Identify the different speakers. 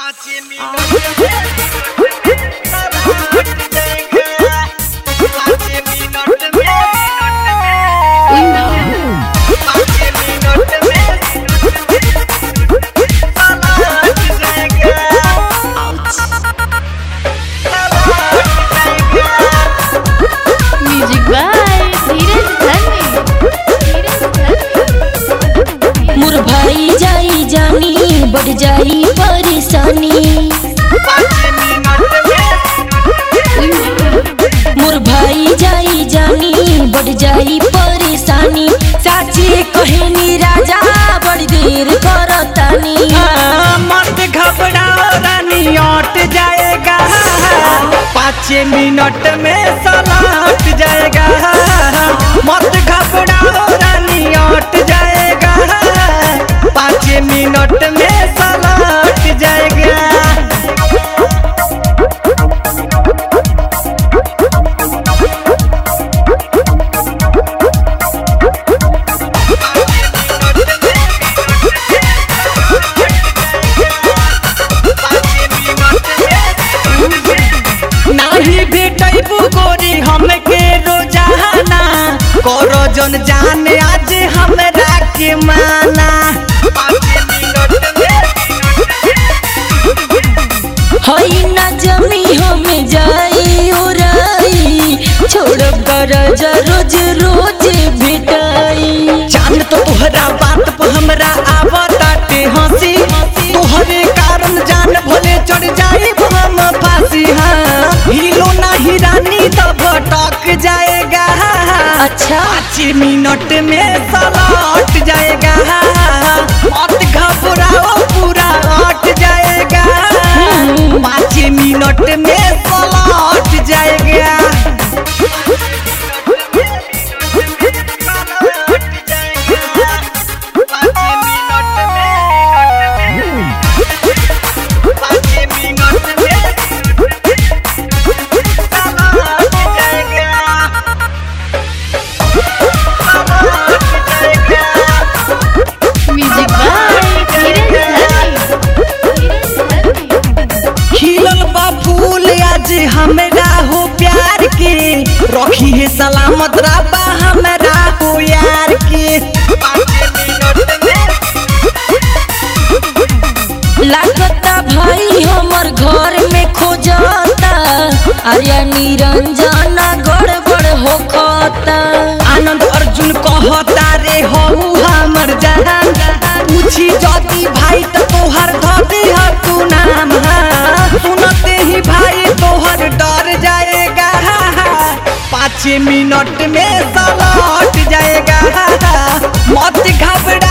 Speaker 1: मोर भाई जाई जानी बढ़ जाई परेशानी। मोर भाई जाई जानी बढ़ जाई परेशानी। साची कहनी राजा बड़ी देर करतानी।
Speaker 2: मत घबराओ रानी लौट जाएगा 5 मिनट में सलट जाएगा। मत घबराओ रानी लौट जाएगा 5 मिनट में सलट जाएगा। नहीं भेटबू गोरी हमके रोजाना करो जन जाने आज हमरा के माना।
Speaker 1: हई ना जमी हमें जाई उराई छोड़ कर रोज रोज भेटाई।
Speaker 2: जान तो तोहरा बात पर हमरा आवताटे हंसी। तोहरे कारण जान भले चढ़ जाई हम फांसी। हाँ हिलो नहीं रानी तो भटक जाएगा।
Speaker 1: अच्छा
Speaker 2: 5 मिनट में सलट जाएगा। मत घबराओ पूरा हट जाएगा 5 मिनट में सलट जाएगा। खिलल बा फूल आज हमरा हो प्यार के रखी है सलामत रबा हमरा हो यार के।
Speaker 1: लागता भाई हमर घर में खोजता आर्या निरंजन गड़बड़ होखता।
Speaker 2: आनंद अर्जुन कहता रे हो हमर जहान। पूछी जदी भाई तो तोहर धदी हर तू नाम। सुनते ही भाई तोहर डर जाएगा 5 मिनट में सलट जाएगा। मत घबरा